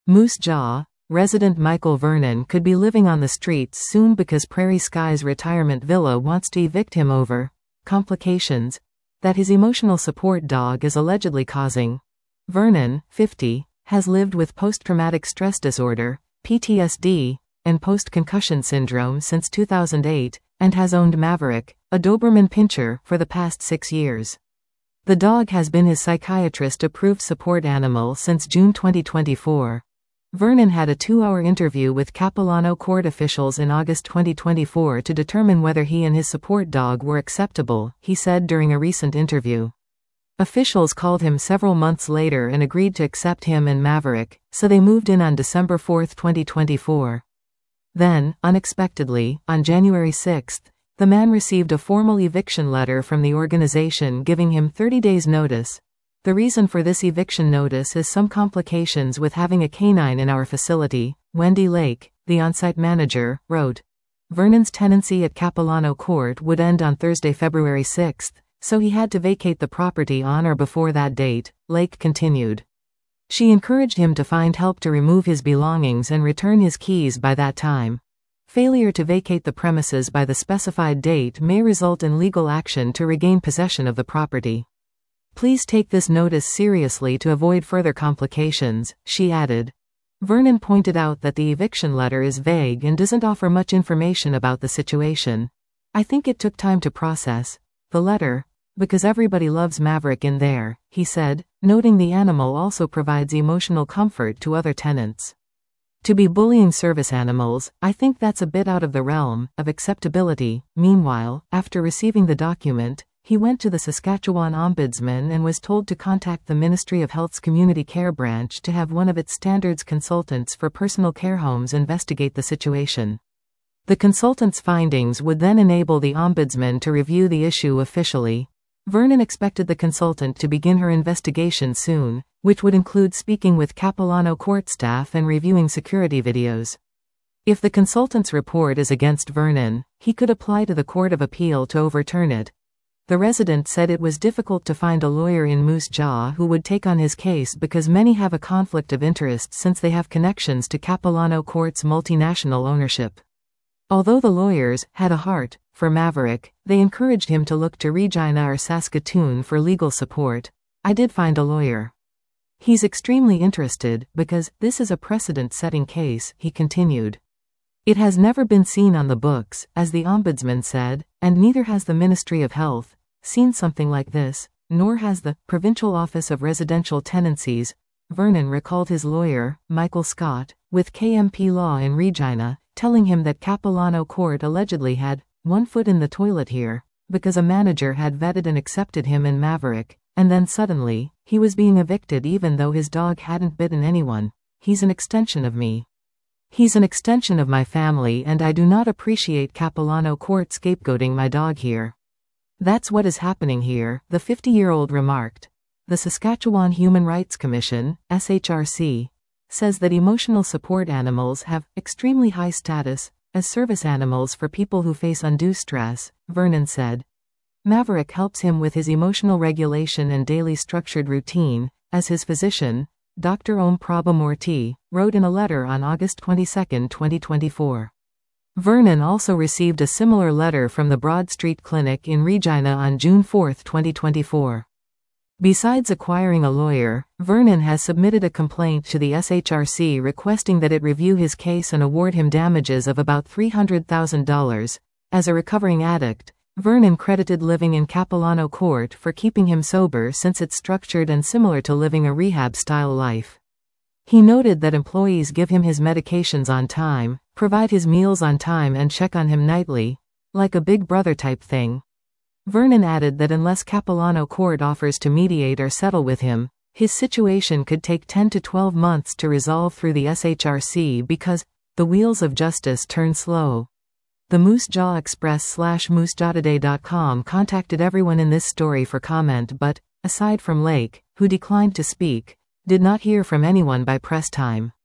Moose Jaw, resident Michael Vernon could be living on the streets soon because Prairie Skies Retirement Villa wants to evict him over complications that his emotional support dog is allegedly causing. Vernon, 50, has lived with post-traumatic stress disorder, PTSD, and post-concussion syndrome since 2008, and has owned Maverick, a Doberman Pinscher, for the past 6 years. The dog has been his psychiatrist-approved support animal since June 2024. Vernon had a 2-hour interview with Capilano Court officials in August 2024 to determine whether he and his support dog were acceptable, he said during a recent interview. Officials called him several months later and agreed to accept him and Maverick, so they moved in on December 4, 2024. Then, unexpectedly, on January 6, the man received a formal eviction letter from the organization giving him 30 days' notice. The reason for this eviction notice is some complications with having a canine in our facility, Wendy Lake, the on-site manager, wrote. Vernon's tenancy at Capilano Court would end on Thursday, February 6, so he had to vacate the property on or before that date, Lake continued. She encouraged him to find help to remove his belongings and return his keys by that time. Failure to vacate the premises by the specified date may result in legal action to regain possession of the property. Please take this notice seriously to avoid further complications, she added. Vernon pointed out that the eviction letter is vague and doesn't offer much information about the situation. I think it took time to process the letter, because everybody loves Maverick in there, he said, noting the animal also provides emotional comfort to other tenants. To be bullying service animals, I think that's a bit out of the realm of acceptability. Meanwhile, after receiving the document, he went to the Saskatchewan Ombudsman and was told to contact the Ministry of Health's Community Care Branch to have one of its standards consultants for personal care homes investigate the situation. The consultant's findings would then enable the Ombudsman to review the issue officially. Vernon expected the consultant to begin her investigation soon, which would include speaking with Capilano Court staff and reviewing security videos. If the consultant's report is against Vernon, he could apply to the Court of Appeal to overturn it. The resident said it was difficult to find a lawyer in Moose Jaw who would take on his case because many have a conflict of interest since they have connections to Capilano Court's multinational ownership. Although the lawyers had a heart for Maverick, they encouraged him to look to Regina or Saskatoon for legal support. I did find a lawyer. He's extremely interested because this is a precedent-setting case, he continued. It has never been seen on the books, as the Ombudsman said, and neither has the Ministry of Health seen something like this, nor has the Provincial Office of Residential Tenancies. Vernon recalled his lawyer, Michael Scott, with KMP Law in Regina, telling him that Capilano Court allegedly had one foot in the toilet here, because a manager had vetted and accepted him and Maverick, and then suddenly, he was being evicted even though his dog hadn't bitten anyone. He's an extension of me. He's an extension of my family and I do not appreciate Capilano Court scapegoating my dog here. That's what is happening here, the 50-year-old remarked. The Saskatchewan Human Rights Commission, SHRC, says that emotional support animals have extremely high status as service animals for people who face undue stress, Vernon said. Maverick helps him with his emotional regulation and daily structured routine, as his physician, Dr. Om Prabhamurthy, wrote in a letter on August 22, 2024. Vernon also received a similar letter from the Broad Street Clinic in Regina on June 4, 2024. Besides acquiring a lawyer, Vernon has submitted a complaint to the SHRC requesting that it review his case and award him damages of about $300,000. As a recovering addict, Vernon credited living in Capilano Court for keeping him sober since it's structured and similar to living a rehab-style life. He noted that employees give him his medications on time, provide his meals on time and check on him nightly, like a big brother type thing. Vernon added that unless Capilano Court offers to mediate or settle with him, his situation could take 10 to 12 months to resolve through the SHRC because the wheels of justice turn slow. The Moose Jaw Express /moosejawtoday.com contacted everyone in this story for comment but, aside from Lake, who declined to speak, did not hear from anyone by press time.